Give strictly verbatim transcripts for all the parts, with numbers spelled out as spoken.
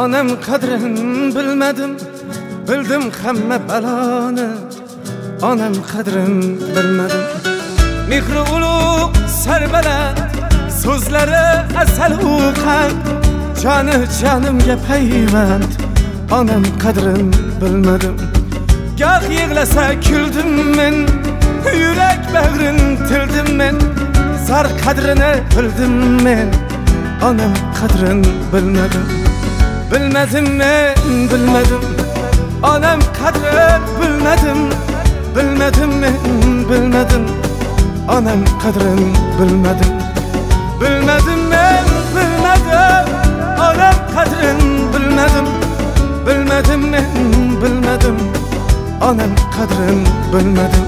Onam qadrin bilmedim, bildim hamma baloni. Onam qadrin bilmedim. Mehri ulug' sarbaland, so'zlari asal uqand, joni jonimga payvand. Onam qadrin bilmedim. Gah yig'lasa kuldim men, yurak bag'rin tildim men. Zar qadrini bildim men. Onam qadrin bilmedim. Bilmedim men, bilmedim. Onam qadrin bilmedim. Bilmedim men, bilmedim. Onam qadrin bilmedim. Bilmedim men, bilmedim. Onam qadrin bilmedim. Bilmedim men, bilmedim. Onam qadrin bilmedim.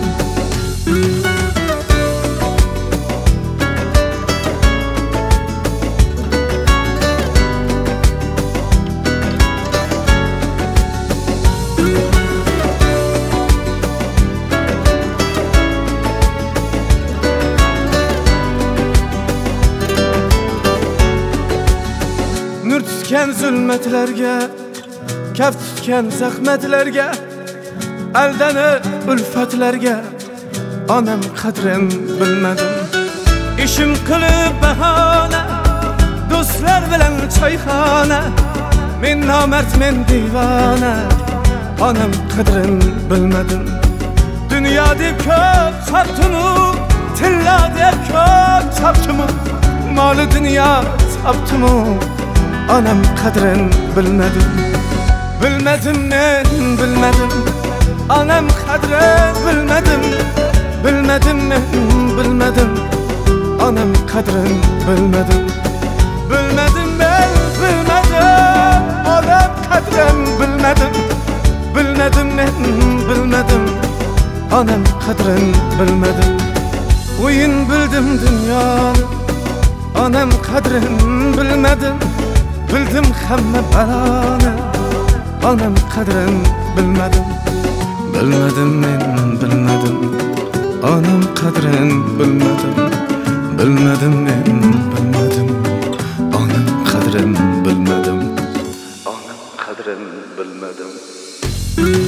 Nur tutgan zulmatlarga, kaf tutgan zahmatlarga, aldanib ulfatlarga onam qadrin bilmedim. İşim qilib bahona, do'stlar bilan choyxona, men nomard men divona. Onam qadrin bilmedim. Dunyo deb ko'p chopdim-u, tilla deb ko'p chopdim-u, moli dunyo topdim-u, onam qadrin bilmedim. Bilmedim men, bilmedim. Onam qadrin bilmedim. Bilmedim men, bilmedim. Onam qadrin bilmedim. Bilmedim men, bilmedim. Onam qadrin bilmedim. Bilmedim men, bilmedim. Onam qadrin bilmedim. O'yin bildim dunyoni, onam qadrin bilmedim. Bildim hamma baloni, onam qadrin bilmedim. Bilmedim men, bilmedim. Onam qadrin bilmedim. Bilmedim men, bilmedim. Onam qadrin bilmedim. Onam qadrin bilmedim.